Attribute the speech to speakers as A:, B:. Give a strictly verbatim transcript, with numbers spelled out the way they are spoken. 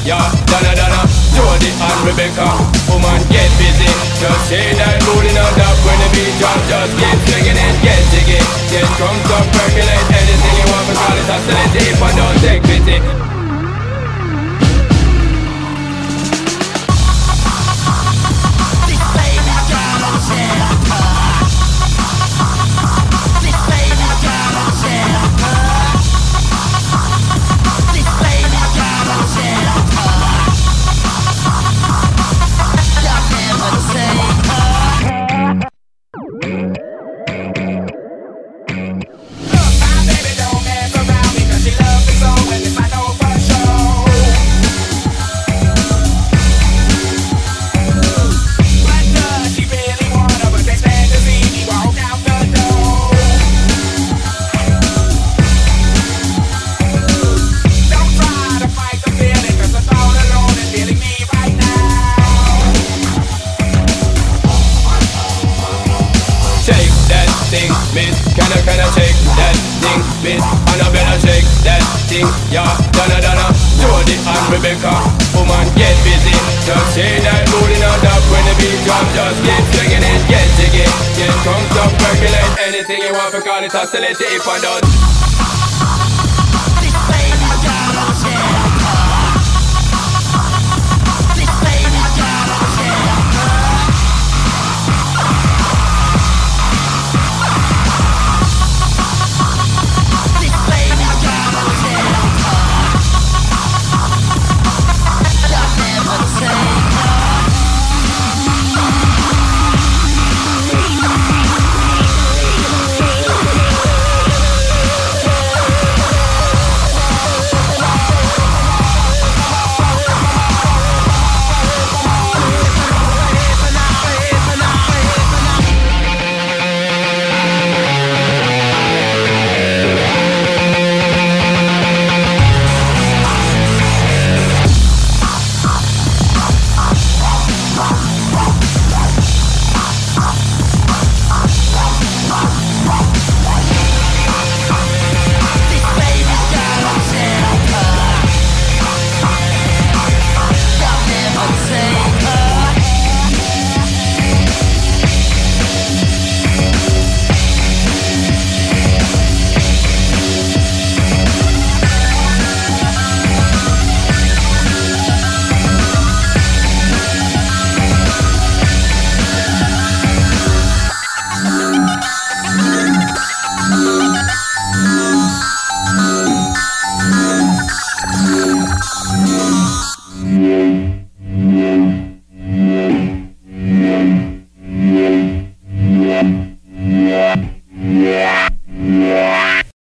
A: yeah, Donna Donna, Jody and Rebecca. Woman, get busy. Just shake that booty now, up when the beat drop. Just keep swinging it, get jiggy. Get drunk up, percolate anything you want, because it's hostility. If I don't take pity. Miss, can I, can I shake that thing, miss? Annabella, shake that thing, yeah. Donna, Donna, Jody and Rebecca. Woman, get busy. Just shake that booty now, up when the beat drop. Just keep swinging it, get jiggy. Get drunk up, percolate anything you want, because it's hostility if I don't. This baby got a